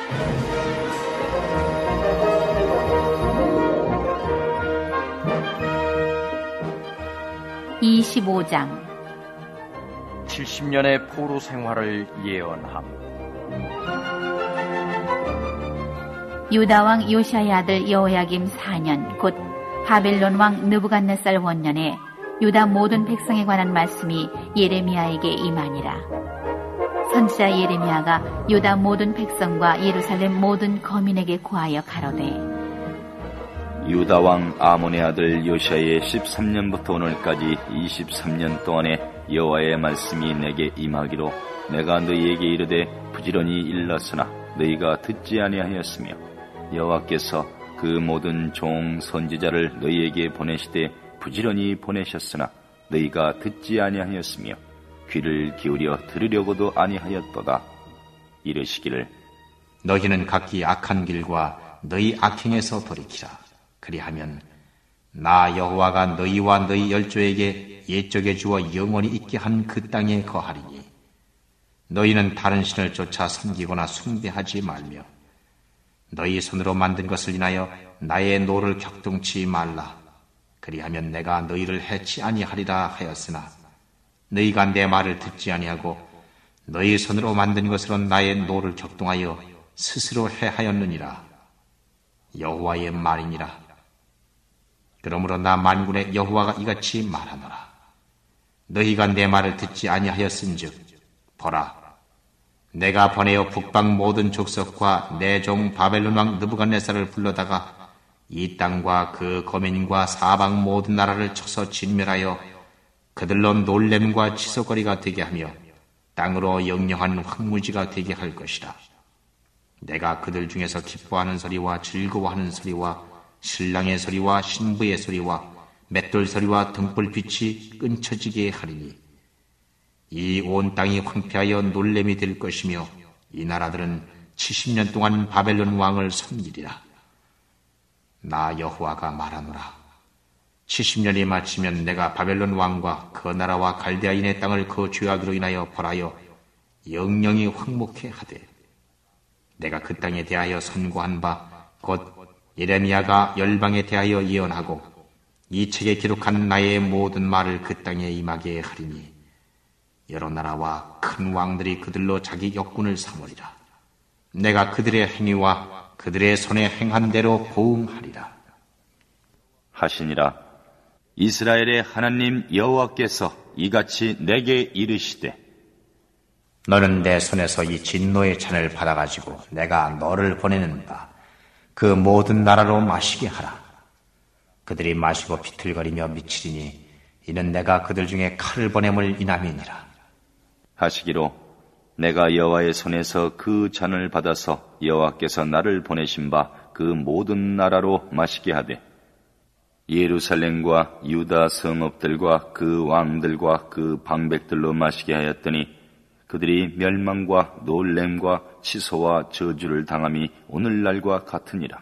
(25장) 70년의 포로 생활을 예언함. 유다 왕 요시아의 아들 여호야김 4년 곧 바벨론 왕 느부갓네살 원년에 유다 모든 백성에 관한 말씀이 예레미야에게 임하니라. 선지자 예레미야가 유다 모든 백성과 예루살렘 모든 거민에게 고하여 가로되, 유다 왕 아몬의 아들 요시아의 13년부터 오늘까지 23년 동안에 여호와의 말씀이 내게 임하기로 내가 너희에게 이르되 부지런히 일렀으나 너희가 듣지 아니하였으며 여호와께서 그 모든 종 선지자를 너희에게 보내시되 부지런히 보내셨으나 너희가 듣지 아니하였으며 귀를 기울여 들으려고도 아니하였도다. 이르시기를 너희는 각기 악한 길과 너희 악행에서 돌이키라. 그리하면 나 여호와가 너희와 너희 열조에게 옛적에 주어 영원히 있게 한 그 땅에 거하리니 너희는 다른 신을 쫓아 섬기거나 숭배하지 말며 너희 손으로 만든 것을 인하여 나의 노를 격동치 말라. 그리하면 내가 너희를 해치 아니하리라 하였으나 너희가 내 말을 듣지 아니하고 너희 손으로 만든 것으로 나의 노를 격동하여 스스로 해하였느니라. 여호와의 말이니라. 그러므로 나 만군의 여호와가 이같이 말하노라. 너희가 내 말을 듣지 아니하였은즉 보라, 내가 보내어 북방 모든 족속과 내 종 바벨론 왕 느부갓네살을 불러다가 이 땅과 그 거민과 사방 모든 나라를 쳐서 진멸하여 그들로 놀램과 치솟거리가 되게 하며 땅으로 영영한 황무지가 되게 할 것이라. 내가 그들 중에서 기뻐하는 소리와 즐거워하는 소리와 신랑의 소리와 신부의 소리와 맷돌 소리와 등불빛이 끊쳐지게 하리니 이 온 땅이 황폐하여 놀램이 될 것이며 이 나라들은 70년 동안 바벨론 왕을 섬기리라. 나 여호와가 말하노라. 70년이 마치면 내가 바벨론 왕과 그 나라와 갈대아인의 땅을 그 죄악으로 인하여 벌하여 영영이 황목해 하되 내가 그 땅에 대하여 선고한 바 곧 예레미야가 열방에 대하여 예언하고 이 책에 기록한 나의 모든 말을 그 땅에 임하게 하리니 여러 나라와 큰 왕들이 그들로 자기 역군을 삼으리라. 내가 그들의 행위와 그들의 손에 행한 대로 보응하리라. 하시니라. 이스라엘의 하나님 여호와께서 이같이 내게 이르시되 너는 내 손에서 이 진노의 잔을 받아가지고 내가 너를 보내는다. 그 모든 나라로 마시게 하라. 그들이 마시고 비틀거리며 미치리니 이는 내가 그들 중에 칼을 보냄을 인함이니라. 하시기로 내가 여호와의 손에서 그 잔을 받아서 여호와께서 나를 보내신 바 그 모든 나라로 마시게 하되 예루살렘과 유다 성읍들과 그 왕들과 그 방백들로 마시게 하였더니 그들이 멸망과 놀램과 치소와 저주를 당함이 오늘날과 같으니라.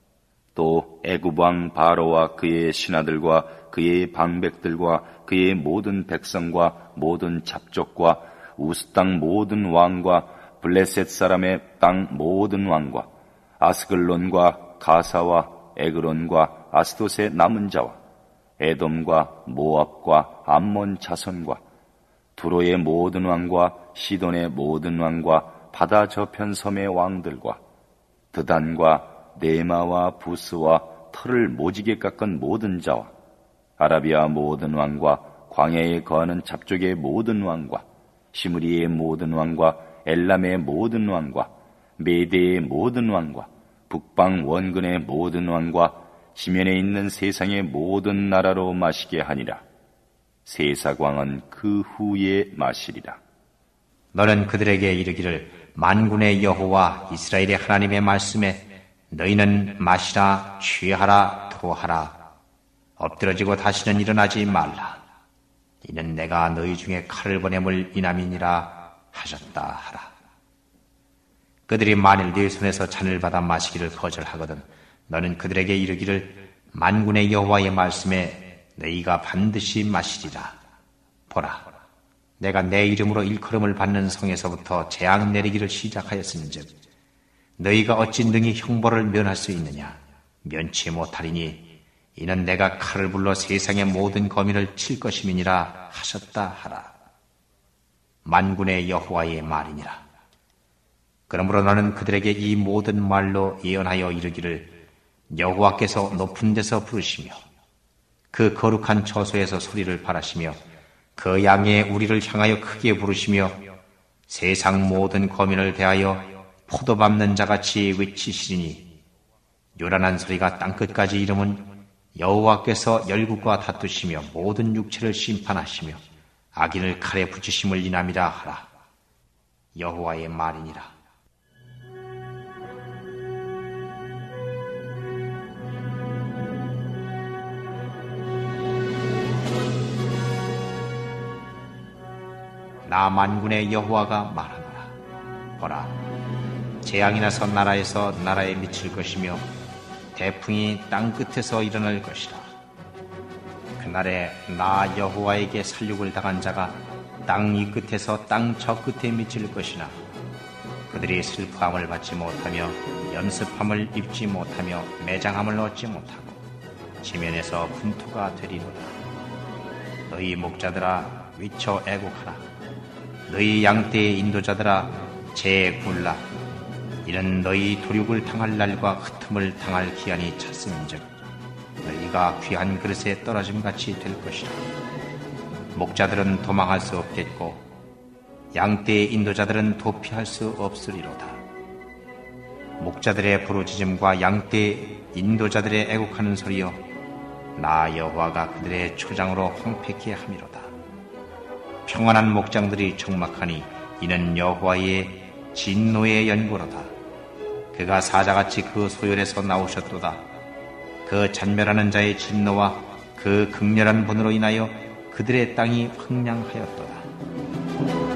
또 애굽 왕 바로와 그의 신하들과 그의 방백들과 그의 모든 백성과 모든 잡족과 우스 땅 모든 왕과 블레셋 사람의 땅 모든 왕과 아스글론과 가사와 에그론과 아스돗의 남은 자와 에돔과 모압과 암몬 자손과 두로의 모든 왕과 시돈의 모든 왕과 바다 저편 섬의 왕들과 드단과 네마와 부스와 털을 모지게 깎은 모든 자와 아라비아 모든 왕과 광야에 거하는 잡족의 모든 왕과 시므리의 모든 왕과 엘람의 모든 왕과 메대의 모든 왕과 북방 원근의 모든 왕과 지면에 있는 세상의 모든 나라로 마시게 하니라. 세사광은 그 후에 마시리라. 너는 그들에게 이르기를 만군의 여호와 이스라엘의 하나님의 말씀에 너희는 마시라, 취하라, 토하라. 엎드러지고 다시는 일어나지 말라. 이는 내가 너희 중에 칼을 보냄을 인함이니라 하셨다 하라. 그들이 만일 네 손에서 잔을 받아 마시기를 거절하거든 너는 그들에게 이르기를 만군의 여호와의 말씀에 너희가 반드시 마시리라. 보라, 내가 내 이름으로 일컬음을 받는 성에서부터 재앙 내리기를 시작하였은즉 너희가 어찌 능히 형벌을 면할 수 있느냐? 면치 못하리니 이는 내가 칼을 불러 세상의 모든 거민을 칠 것임이니라 하셨다 하라. 만군의 여호와의 말이니라. 그러므로 너는 그들에게 이 모든 말로 예언하여 이르기를 여호와께서 높은 데서 부르시며 그 거룩한 처소에서 소리를 발하시며 그 양의 우리를 향하여 크게 부르시며 세상 모든 거민을 대하여 포도 밟는 자같이 외치시리니 요란한 소리가 땅끝까지 이름은 여호와께서 열국과 다투시며 모든 육체를 심판하시며 악인을 칼에 붙이심을 인함이라 하라. 여호와의 말이니라. 나 만군의 여호와가 말하노라. 보라, 재앙이 나서 나라에서 나라에 미칠 것이며 태풍이 땅 끝에서 일어날 것이라. 그날에 나 여호와에게 살육을 당한 자가 땅 이 끝에서 땅 저 끝에 미칠 것이나 그들이 슬퍼함을 받지 못하며 연습함을 입지 못하며 매장함을 얻지 못하고 지면에서 분투가 되리로다. 너희 목자들아 위쳐 애곡하라. 너희 양떼의 인도자들아 재굴라. 이는 너희 도륙을 당할 날과 흩음을 당할 기한이 찼음인즉 너희가 귀한 그릇에 떨어짐같이 될 것이라. 목자들은 도망할 수 없겠고 양떼의 인도자들은 도피할 수 없으리로다. 목자들의 부르짖음과 양떼의 인도자들의 애곡하는 소리여 나 여호와가 그들의 초장으로 황폐케 함이로다. 평안한 목장들이 적막하니 이는 여호와의 진노의 연고로다. 그가 사자같이 그 소열에서 나오셨도다. 그 잔멸하는 자의 진노와 그 극렬한 분으로 인하여 그들의 땅이 황량하였도다.